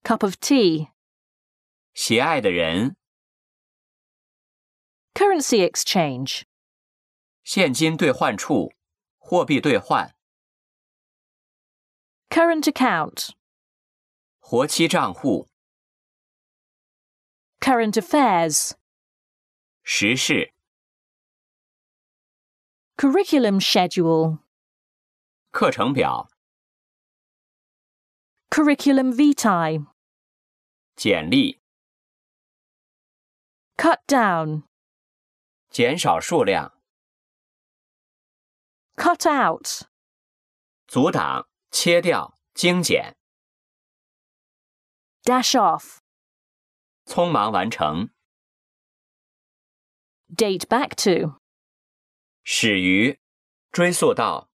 cup of tea. 喜爱的人， Currency exchange. 现金兑换处，货币兑换， Current account. 活期账户， Current affairs. 时事， Curriculum schedule. 课程表， Curriculum vitae. 简历， Cut down. 减少数量， Cut out. 阻挡，切掉，精简， Dash off. 匆忙完成， Date back to. 始于，追溯到。